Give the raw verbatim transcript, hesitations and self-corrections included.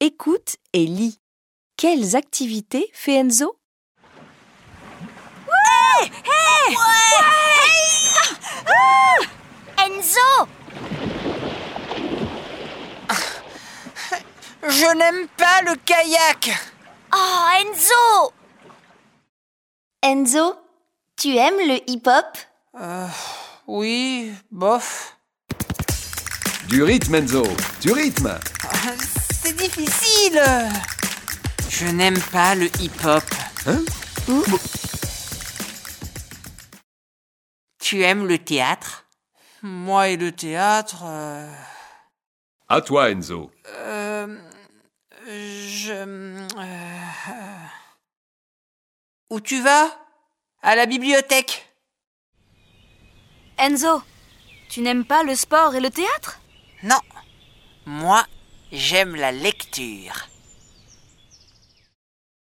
écoute et lis. Quelles activités fait Enzo? Ouais! Hey! Ouais! Ouais! Ah! Enzo! Je n'aime pas le kayak. Oh, Enzo! Enzo, tu aimes le hip-hop? Euh, oui, bof. Du rythme, Enzo, du rythme. C'est difficile. Je n'aime pas le hip-hop. Hein? Tu aimes le théâtre? Moi et le théâtre... Euh... À toi, Enzo. Euh... Je... Euh... Où tu vas? À la bibliothèque. Enzo, tu n'aimes pas le sport et le théâtre? Non. Moi, j'aime la lecture.